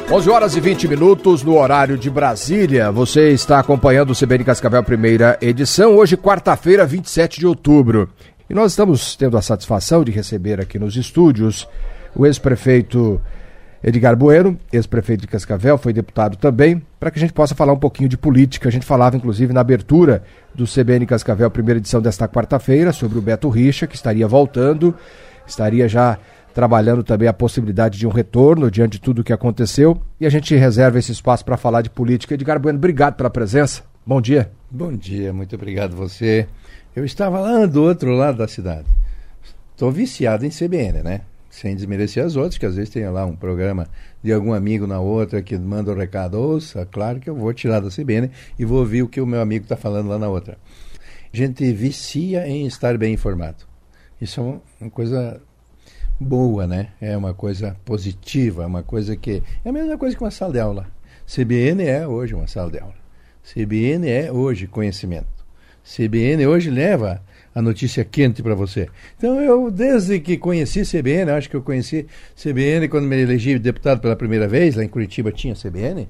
11h20 no horário de Brasília. Você está acompanhando o CBN Cascavel, primeira edição, hoje quarta-feira, 27 de outubro. E nós estamos tendo a satisfação de receber aqui nos estúdios o ex-prefeito Edgar Bueno, ex-prefeito de Cascavel, foi deputado também, para que a gente possa falar um pouquinho de política. A gente falava, inclusive, na abertura do CBN Cascavel, primeira edição desta quarta-feira, sobre o Beto Richa, que estaria voltando, estaria já trabalhando também a possibilidade de um retorno diante de tudo o que aconteceu, e a gente reserva esse espaço para falar de política. Edgar Bueno, obrigado pela presença. Bom dia. Bom dia, muito obrigado você. Eu estava lá do outro lado da cidade. Estou viciado em CBN, né? Sem desmerecer as outras, que às vezes tem lá um programa de algum amigo na outra que manda um recado, ouça, claro que eu vou tirar da CBN e vou ouvir o que o meu amigo está falando lá na outra. A gente vicia em estar bem informado. Isso é uma coisa boa, né? É uma coisa positiva, é uma coisa que... É a mesma coisa que uma sala de aula. CBN é hoje uma sala de aula. CBN é hoje conhecimento. CBN hoje leva a notícia quente para você. Então eu, desde que conheci CBN, acho que eu conheci CBN quando me elegi deputado pela primeira vez, lá em Curitiba tinha CBN,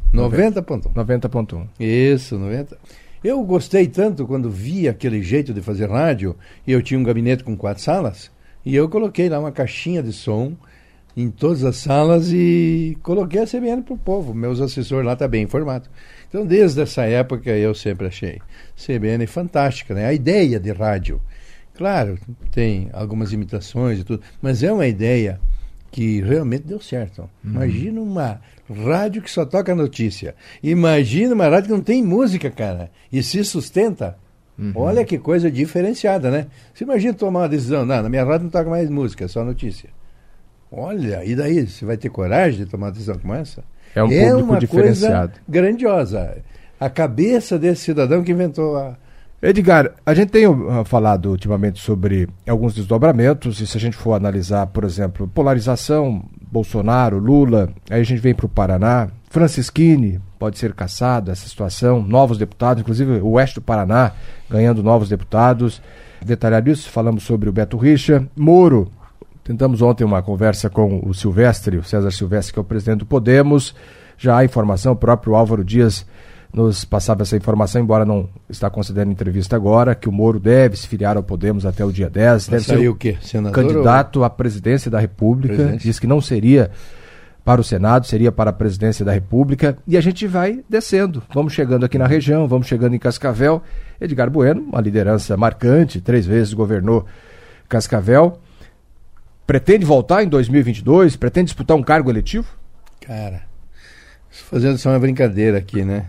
90.1. 90.1. Isso, 90. Eu gostei tanto quando vi aquele jeito de fazer rádio, e eu tinha um gabinete com 4 salas, e eu coloquei lá uma caixinha de som em todas as salas e coloquei a CBN para o povo. Meus assessores lá estão bem informados. Então, desde essa época, eu sempre achei CBN fantástica, né? A ideia de rádio. Claro, tem algumas imitações e tudo, mas é uma ideia que realmente deu certo. Imagina uma rádio que só toca notícia. Imagina uma rádio que não tem música, cara, e se sustenta. Olha que coisa diferenciada, né? Você imagina tomar uma decisão, não, na minha rádio não toca mais música, é só notícia. Olha, e daí? Você vai ter coragem de tomar uma decisão como essa? É um público diferenciado. Coisa grandiosa. A cabeça desse cidadão que inventou a... Edgar, a gente tem falado ultimamente sobre alguns desdobramentos, e se a gente for analisar, por exemplo, polarização, Bolsonaro, Lula, aí a gente vem para o Paraná, Francisquini pode ser cassado, essa situação, novos deputados, inclusive o oeste do Paraná ganhando novos deputados. Detalhado isso, falamos sobre o Beto Richa, Moro. Tentamos ontem uma conversa com o Silvestre, o César Silvestre, que é o presidente do Podemos. Já há informação, o próprio Álvaro Dias nos passava essa informação, embora não está concedendo entrevista agora, que o Moro deve se filiar ao Podemos até o dia 10. Deve ser o quê? Senador candidato à presidência da República. Diz que não seria para o Senado, seria para a presidência da República. E a gente vai descendo. Vamos chegando aqui na região, vamos chegando em Cascavel. Edgar Bueno, uma liderança marcante, 3 vezes governou Cascavel. Pretende voltar em 2022? Pretende disputar um cargo eletivo? Cara, fazendo só uma brincadeira aqui, né?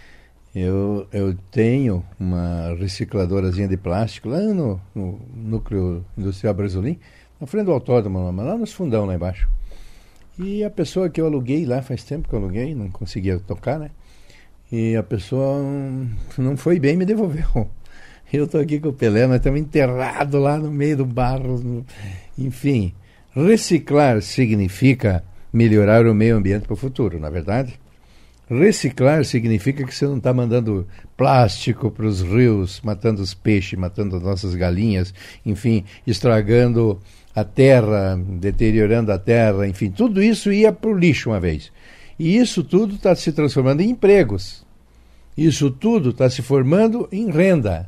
Eu tenho uma recicladorazinha de plástico lá no Núcleo Industrial Brasolim, na frente do autódromo, lá nos fundão, lá embaixo. E a pessoa que eu aluguei lá, faz tempo que eu aluguei, não conseguia tocar, né? E a pessoa não foi bem e me devolveu. Eu estou aqui com o Pelé, nós estamos enterrados lá no meio do barro. Enfim, reciclar significa melhorar o meio ambiente para o futuro, na verdade? Reciclar significa que você não está mandando plástico para os rios, matando os peixes, matando as nossas galinhas, enfim, estragando a terra, deteriorando a terra, enfim, tudo isso ia para o lixo uma vez. E isso tudo está se transformando em empregos. Isso tudo está se formando em renda.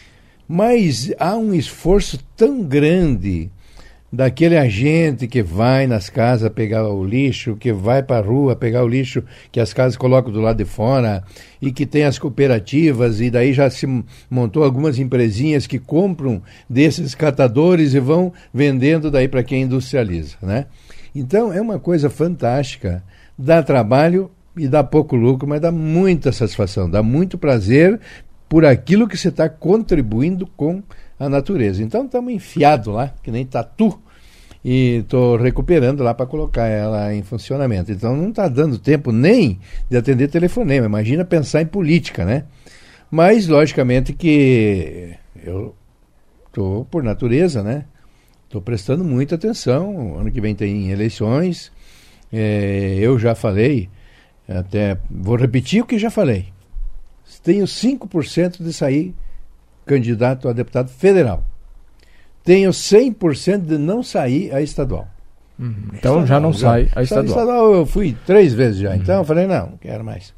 Mas há um esforço tão grande daquele agente que vai nas casas pegar o lixo, que vai para a rua pegar o lixo que as casas colocam do lado de fora, e que tem as cooperativas, e daí já se montou algumas empresinhas que compram desses catadores e vão vendendo daí para quem industrializa, né? Então é uma coisa fantástica, dá trabalho e dá pouco lucro, mas dá muita satisfação, dá muito prazer por aquilo que você está contribuindo com a natureza. Então estamos enfiados lá, que nem tatu, e estou recuperando lá para colocar ela em funcionamento. Então não está dando tempo nem de atender telefonema, imagina pensar em política, né? Mas logicamente que eu estou, por natureza, né? Estou prestando muita atenção, ano que vem tem eleições, eu já falei, até vou repetir o que já falei, tenho 5% de sair candidato a deputado federal. Tenho 100% de não sair a estadual. Então já não sai a estadual. Eu fui 3 vezes já, então eu falei, não quero mais.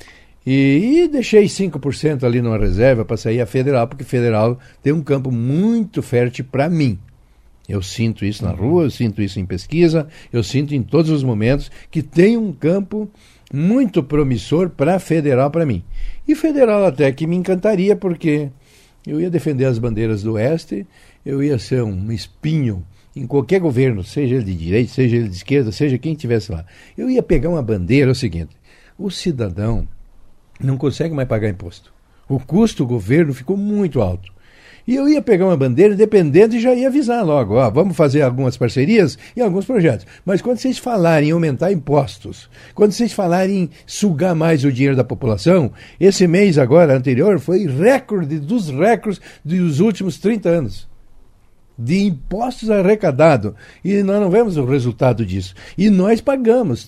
E deixei 5% ali numa reserva para sair a federal, porque federal tem um campo muito fértil para mim. Eu sinto isso na rua, eu sinto isso em pesquisa, eu sinto em todos os momentos que tem um campo muito promissor para federal para mim. E federal até que me encantaria, porque eu ia defender as bandeiras do Oeste, eu ia ser um espinho em qualquer governo, seja ele de direita, seja ele de esquerda, seja quem estivesse lá. Eu ia pegar uma bandeira, é o seguinte, o cidadão não consegue mais pagar imposto. O custo do governo ficou muito alto. E eu ia pegar uma bandeira independente e já ia avisar logo, ó, vamos fazer algumas parcerias e alguns projetos. Mas quando vocês falarem em aumentar impostos, quando vocês falarem em sugar mais o dinheiro da população, esse mês agora, anterior, foi recorde dos recordes dos últimos 30 anos. De impostos arrecadados. E nós não vemos o resultado disso. E nós pagamos.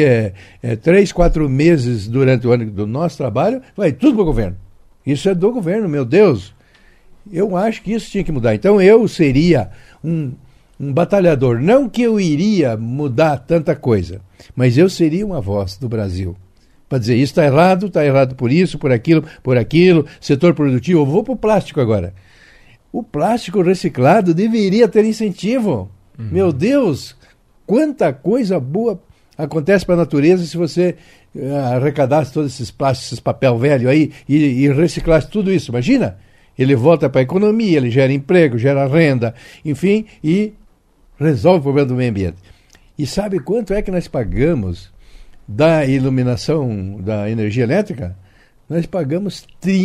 3, 4 meses durante o ano do nosso trabalho, vai tudo para o governo. Isso é do governo, meu Deus. Eu acho que isso tinha que mudar. Então eu seria um batalhador. Não que eu iria mudar tanta coisa, mas eu seria uma voz do Brasil. Para dizer, isso está errado por isso, por aquilo, setor produtivo. Eu vou para o plástico agora. O plástico reciclado deveria ter incentivo. Meu Deus, quanta coisa boa acontece para a natureza se você arrecadasse todos esses plásticos, esses papel velho aí e reciclasse tudo isso. Imagina, ele volta para a economia, ele gera emprego, gera renda, enfim, e resolve o problema do meio ambiente. E sabe quanto é que nós pagamos da iluminação, da energia elétrica? Nós pagamos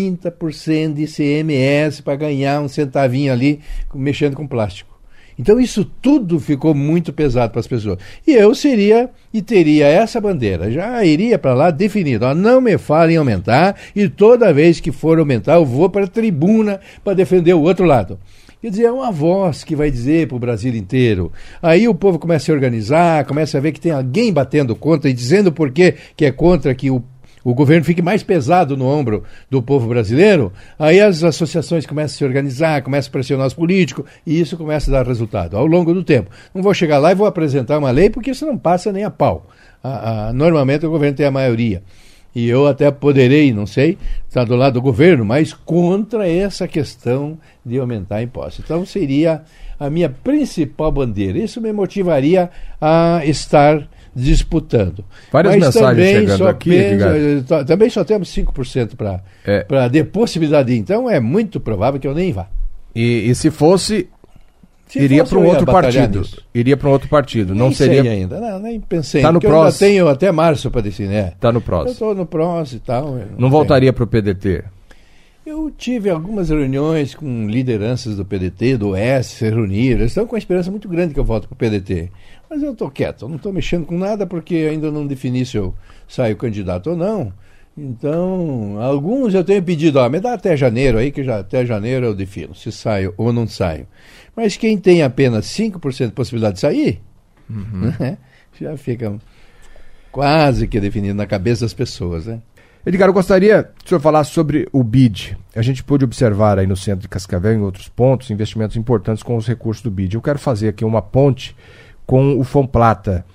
30% de ICMS para ganhar um centavinho ali mexendo com plástico. Então isso tudo ficou muito pesado para as pessoas. E eu teria essa bandeira, já iria para lá definido. Ó, não me falem aumentar e toda vez que for aumentar eu vou para a tribuna para defender o outro lado. Quer dizer, é uma voz que vai dizer para o Brasil inteiro. Aí o povo começa a se organizar, começa a ver que tem alguém batendo contra e dizendo por que é contra que o governo fique mais pesado no ombro do povo brasileiro, aí as associações começam a se organizar, começam a pressionar os políticos, e isso começa a dar resultado ao longo do tempo. Não vou chegar lá e vou apresentar uma lei, porque isso não passa nem a pau. Normalmente o governo tem a maioria. E eu até poderei, não sei, estar do lado do governo, mas contra essa questão de aumentar impostos. Então seria a minha principal bandeira. Isso me motivaria a estar disputando. Várias mensagens chegando aqui, também só temos 5% para de possibilidade de, então é muito provável que eu nem vá. E se fosse, iria para um outro partido. Nisso. Iria para um outro partido. Nem não seria sei ainda, não, nem pensei. Está no PROS. Eu tenho até março para decidir. Está no PROS. Eu estou no PROS e tal. Não voltaria para o PDT? Eu tive algumas reuniões com lideranças do PDT, do OS, se reuniram. Eles estão com uma esperança muito grande que eu volte para o PDT. Mas eu estou quieto, eu não estou mexendo com nada porque ainda não defini se eu saio candidato ou não. Então, alguns eu tenho pedido, me dá até janeiro aí, que já até janeiro eu defino se saio ou não saio. Mas quem tem apenas 5% de possibilidade de sair, né, já fica quase que definido na cabeça das pessoas, né? Edgar, eu gostaria que o senhor falasse sobre o BID. A gente pôde observar aí no centro de Cascavel, em outros pontos, investimentos importantes com os recursos do BID. Eu quero fazer aqui uma ponte com o Fomplata.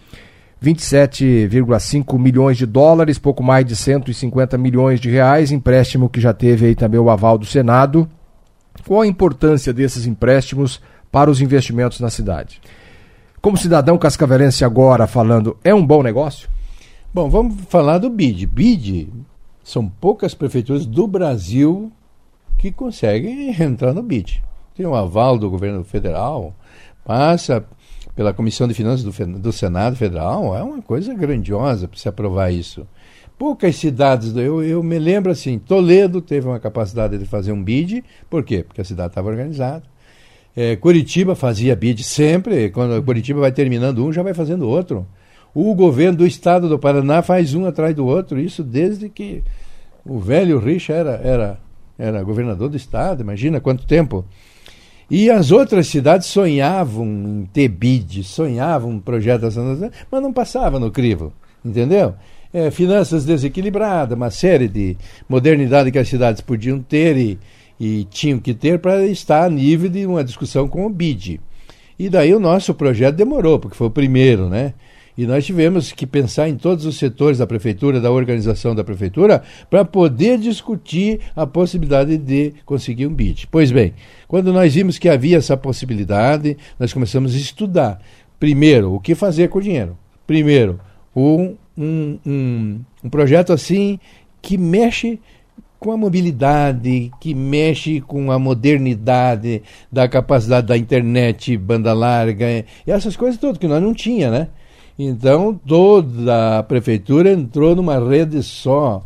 27,5 milhões de dólares, pouco mais de 150 milhões de reais, empréstimo que já teve aí também o aval do Senado. Qual a importância desses empréstimos para os investimentos na cidade? Como cidadão cascavelense agora falando, é um bom negócio? Bom, vamos falar do BID. BID são poucas prefeituras do Brasil que conseguem entrar no BID. Tem um aval do governo federal, passa pela Comissão de Finanças do Senado Federal, é uma coisa grandiosa para se aprovar isso. Poucas cidades, eu me lembro assim, Toledo teve uma capacidade de fazer um BID, por quê? Porque a cidade estava organizada. Curitiba fazia BID sempre, quando Curitiba vai terminando um, já vai fazendo outro. O governo do estado do Paraná faz um atrás do outro, isso desde que o velho Richa era governador do estado, imagina quanto tempo. E as outras cidades sonhavam em ter BID, sonhavam em projetos, mas não passava no crivo, entendeu? Finanças desequilibradas, uma série de modernidade que as cidades podiam ter e tinham que ter para estar a nível de uma discussão com o BID. E daí o nosso projeto demorou, porque foi o primeiro, né? E nós tivemos que pensar em todos os setores da prefeitura, da organização da prefeitura, para poder discutir a possibilidade de conseguir um BID. Pois bem, quando nós vimos que havia essa possibilidade, nós começamos a estudar. Primeiro, o que fazer com o dinheiro. Primeiro, um projeto assim que mexe com a mobilidade, que mexe com a modernidade, da capacidade da internet, banda larga, e essas coisas todas que nós não tínhamos, né? Então, toda a prefeitura entrou numa rede só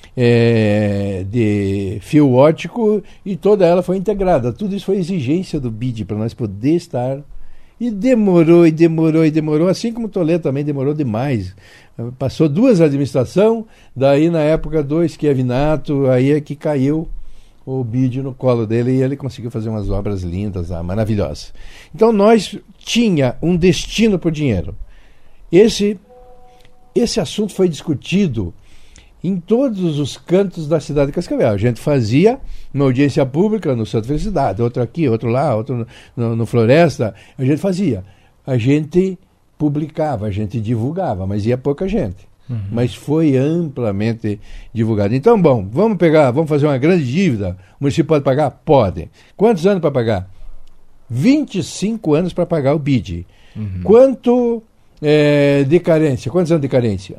de fio óptico e toda ela foi integrada. Tudo isso foi exigência do BID para nós poder estar. E demorou, e demorou, e demorou, assim como Toledo também demorou demais. Passou 2 administrações, daí na época do Schiavinato, aí é que caiu o BID no colo dele e ele conseguiu fazer umas obras lindas, maravilhosas. Então nós tinha um destino para o dinheiro. Esse assunto foi discutido em todos os cantos da cidade de Cascavel. A gente fazia uma audiência pública no Santa Felicidade, outro aqui, outro lá, outro no Floresta. A gente fazia. A gente publicava, a gente divulgava, mas ia pouca gente. Uhum. Mas foi amplamente divulgado. Então, bom, vamos fazer uma grande dívida. O município pode pagar? Pode. Quantos anos para pagar? 25 anos para pagar o BID. Uhum. Quanto de carência? Quantos anos de carência?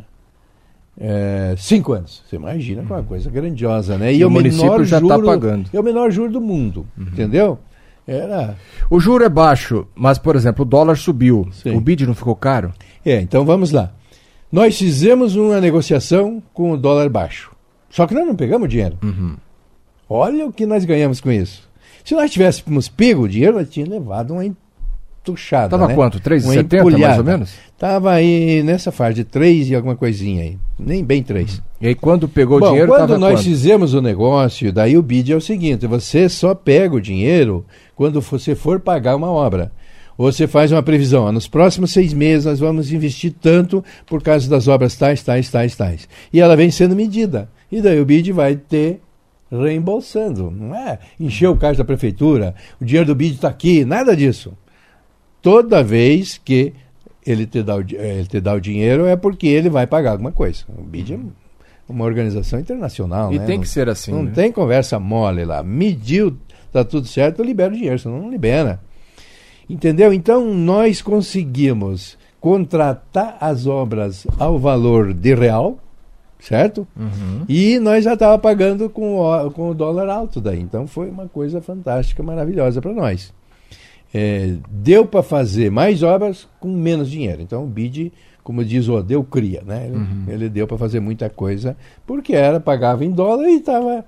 5 anos. Você imagina que é uma coisa grandiosa, né? E o município já está pagando. É o menor juro do mundo, entendeu? O juro é baixo, mas, por exemplo, o dólar subiu. Sim. O BID não ficou caro? Então vamos lá. Nós fizemos uma negociação com o dólar baixo. Só que nós não pegamos dinheiro. Uhum. Olha o que nós ganhamos com isso. Se nós tivéssemos pego o dinheiro, nós tínhamos levado uma entuchada. Estava né? quanto? 3,70 mais ou menos? Estava aí nessa faixa de 3 e alguma coisinha aí. Nem bem 3. E aí quando pegou o dinheiro, quando nós fizemos o negócio, daí o BID é o seguinte, você só pega o dinheiro quando você for pagar uma obra. Ou você faz uma previsão, nos próximos 6 meses nós vamos investir tanto por causa das obras tais. E ela vem sendo medida. E daí o BID vai ter reembolsando. Não é encher o caixa da prefeitura, o dinheiro do BID está aqui, nada disso. Toda vez que ele te dá o dinheiro é porque ele vai pagar alguma coisa. O BID é uma organização internacional. E né? tem que ser assim. Não né? tem conversa mole lá. Mediu, tá tudo certo, eu libero o dinheiro, senão não libera. Entendeu? Então nós conseguimos contratar as obras ao valor de real, certo? Uhum. E nós já estávamos pagando com o dólar alto daí. Então foi uma coisa fantástica, maravilhosa para nós. Deu para fazer mais obras com menos dinheiro. Então o BID, como diz o Odeu, cria, né? Ele deu para fazer muita coisa, porque pagava em dólar e estava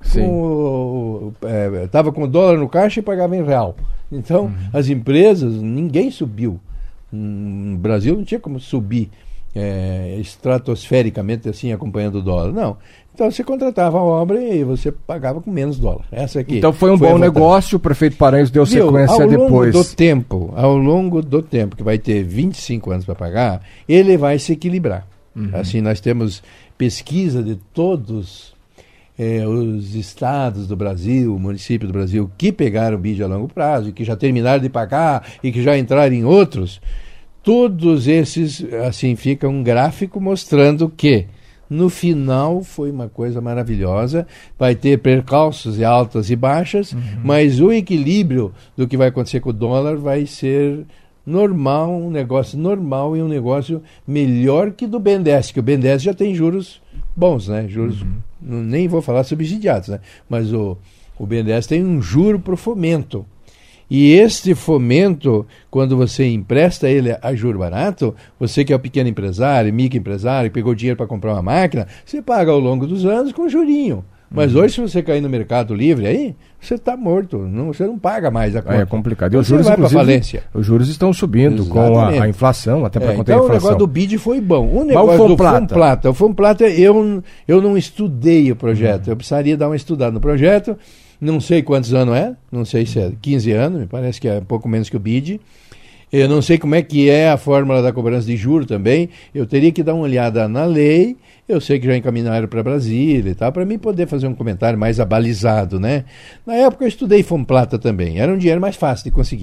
com o dólar no caixa e pagava em real. Então as empresas, ninguém subiu. No Brasil não tinha como subir estratosfericamente assim, acompanhando o dólar. Não. Então você contratava a obra e você pagava com menos dólar. Essa aqui. Então foi um bom negócio, o prefeito Paranhos deu sequência depois. Ao longo do tempo, que vai ter 25 anos para pagar, ele vai se equilibrar. Assim, nós temos pesquisa de todos os estados do Brasil, municípios do Brasil, que pegaram o BID a longo prazo, e que já terminaram de pagar e que já entraram em outros. Todos esses, assim, fica um gráfico mostrando que no final foi uma coisa maravilhosa, vai ter percalços e altas e baixas, mas o equilíbrio do que vai acontecer com o dólar vai ser normal, um negócio normal e um negócio melhor que do BNDES, que o BNDES já tem juros bons, né? Juros, nem vou falar subsidiados, né? Mas o BNDES tem um juro para o fomento. E este fomento, quando você empresta ele a juro barato, você que é o pequeno empresário, microempresário, pegou dinheiro para comprar uma máquina, você paga ao longo dos anos com jurinho. Mas hoje, se você cair no Mercado Livre aí, você está morto. Você não paga mais a conta. É complicado. E os você juros, vai para falência. Os juros estão subindo. Exatamente. Com a inflação, até para conter a inflação. Então o negócio do BID foi bom. O negócio do Fomplata. O Fomplata, eu não estudei o projeto. Eu precisaria dar uma estudada no projeto. Não sei quantos anos não sei se é 15 anos, me parece que é pouco menos que o BID. Eu não sei como é que é a fórmula da cobrança de juros também. Eu teria que dar uma olhada na lei. Eu sei que já encaminharam para Brasília e tal, para mim poder fazer um comentário mais abalizado, né? Na época eu estudei Fomplata também. Era um dinheiro mais fácil de conseguir.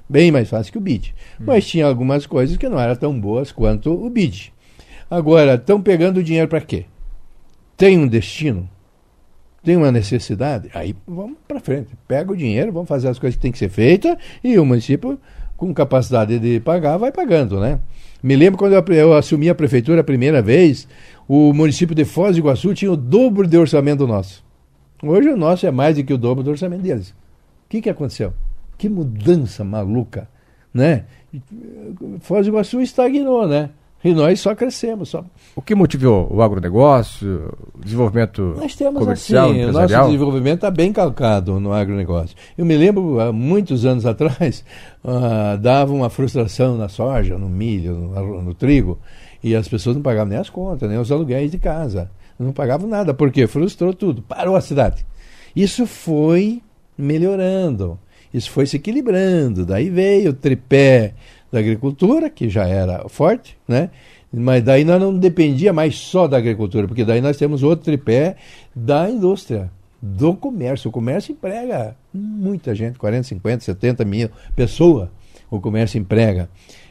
bem mais fácil que o BID. Mas tinha algumas coisas que não eram tão boas quanto o BID. Agora, estão pegando o dinheiro para quê? Tem um destino? Tem uma necessidade? Aí vamos para frente. Pega o dinheiro, vamos fazer as coisas que tem que ser feitas e o município, com capacidade de pagar, vai pagando, né? Me lembro quando eu assumi a prefeitura a primeira vez, o município de Foz do Iguaçu tinha o dobro de orçamento nosso. Hoje o nosso é mais do que o dobro do orçamento deles. O que aconteceu? Que mudança maluca, né? Foz do Iguaçu estagnou, né? E nós só crescemos. Só. O que motivou o agronegócio, o desenvolvimento comercial, empresarial? O nosso desenvolvimento está bem calcado no agronegócio. Eu me lembro, há muitos anos atrás, dava uma frustração na soja, no milho, no trigo, e as pessoas não pagavam nem as contas, nem os aluguéis de casa. Não pagavam nada, porque frustrou tudo, parou a cidade. Isso foi melhorando, isso foi se equilibrando. Daí veio o tripé da agricultura, que já era forte, né? Mas daí nós não dependia mais só da agricultura, porque daí nós temos outro tripé da indústria, do comércio. O comércio emprega muita gente, 40, 50, 70 mil pessoas o comércio emprega.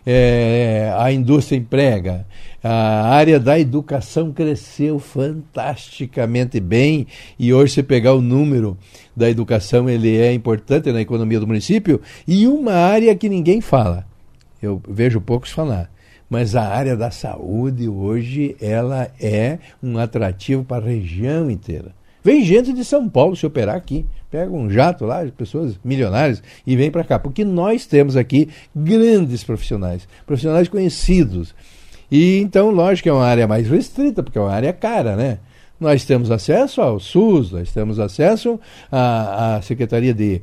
A indústria emprega. A área da educação cresceu fantasticamente bem, e hoje se pegar o número da educação, ele é importante na economia do município, e uma área que ninguém fala. Eu vejo poucos falar, mas a área da saúde hoje ela é um atrativo para a região inteira. Vem gente de São Paulo se operar aqui, pega um jato lá, pessoas milionárias, e vem para cá, porque nós temos aqui grandes profissionais conhecidos. E então, lógico que é uma área mais restrita, porque é uma área cara, né? Nós temos acesso ao SUS, nós temos acesso à Secretaria de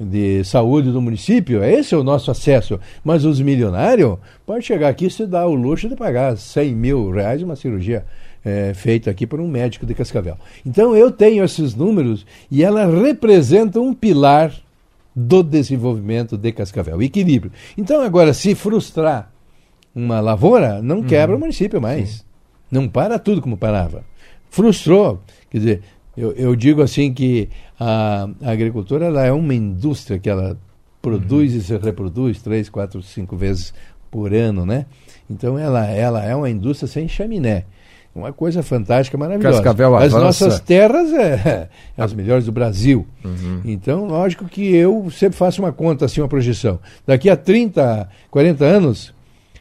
Saúde do município, esse é o nosso acesso. Mas os milionários podem chegar aqui e se dar o luxo de pagar R$100 mil uma cirurgia feita aqui por um médico de Cascavel. Então eu tenho esses números e ela representa um pilar do desenvolvimento de Cascavel, equilíbrio. Então agora, se frustrar uma lavoura, não quebra o município mais. Sim. Não para tudo como parava. Frustrou, quer dizer, eu digo assim que a agricultura ela é uma indústria que ela produz e se reproduz 3, 4, 5 vezes por ano, né? Então ela é uma indústria sem chaminé. Uma coisa fantástica, maravilhosa. Cascavel avança. As nossas terras as melhores do Brasil. Então, lógico que eu sempre faço uma conta, assim, uma projeção. Daqui a 30, 40 anos,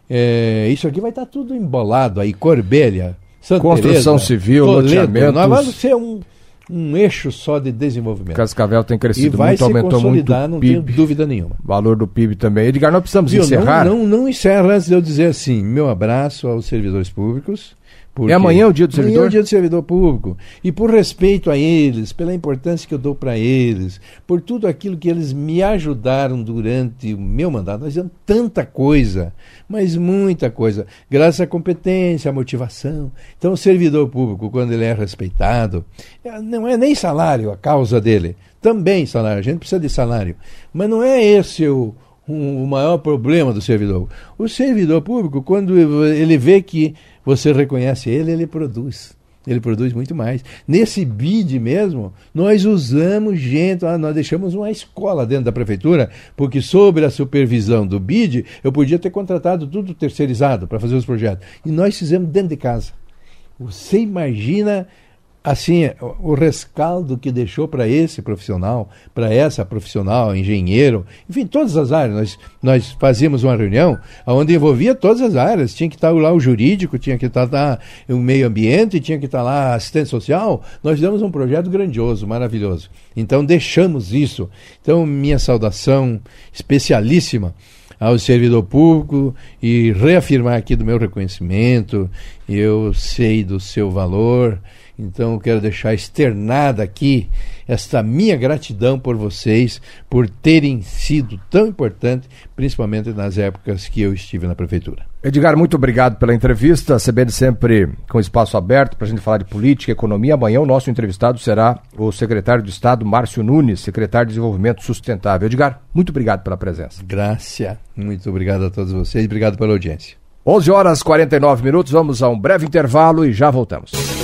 isso aqui vai estar tudo embolado aí, Corbélia, Santa Construção Teresa, civil, Toledo, loteamentos. Nós vamos ser um eixo só de desenvolvimento. Cascavel tem crescido muito, aumentou muito o não PIB. tenho dúvida nenhuma. Valor do PIB também. Edgar, nós precisamos encerrar. Não encerra antes de eu dizer assim, meu abraço aos servidores públicos. É amanhã o dia do servidor? Amanhã é o dia do servidor público. E por respeito a eles, pela importância que eu dou para eles, por tudo aquilo que eles me ajudaram durante o meu mandato, nós fizemos tanta coisa, mas muita coisa, graças à competência, à motivação. Então o servidor público, quando ele é respeitado, não é nem salário a causa dele, também salário, a gente precisa de salário, mas não é esse o maior problema do servidor. O servidor público, quando ele vê que você reconhece ele produz. Ele produz muito mais. Nesse BID mesmo, nós usamos gente, nós deixamos uma escola dentro da prefeitura, porque sobre a supervisão do BID, eu podia ter contratado tudo terceirizado para fazer os projetos. E nós fizemos dentro de casa. Você imagina assim, o rescaldo que deixou para esse profissional, para essa profissional, engenheiro, enfim, todas as áreas. Nós fazíamos uma reunião onde envolvia todas as áreas. Tinha que estar lá o jurídico, tinha que estar lá o meio ambiente, tinha que estar lá a assistente social. Nós fizemos um projeto grandioso, maravilhoso. Então, deixamos isso. Então, minha saudação especialíssima ao servidor público e reafirmar aqui do meu reconhecimento. Eu sei do seu valor. Então eu quero deixar externada aqui esta minha gratidão por vocês, por terem sido tão importantes, principalmente nas épocas que eu estive na prefeitura. Edgar, muito obrigado pela entrevista. A CBN sempre com espaço aberto para a gente falar de política, economia. Amanhã o nosso entrevistado será o secretário de Estado, Márcio Nunes, secretário de Desenvolvimento Sustentável. Edgar, muito obrigado pela presença. Graças. Muito obrigado a todos vocês. Obrigado pela audiência. 11h49, vamos a um breve intervalo e já voltamos.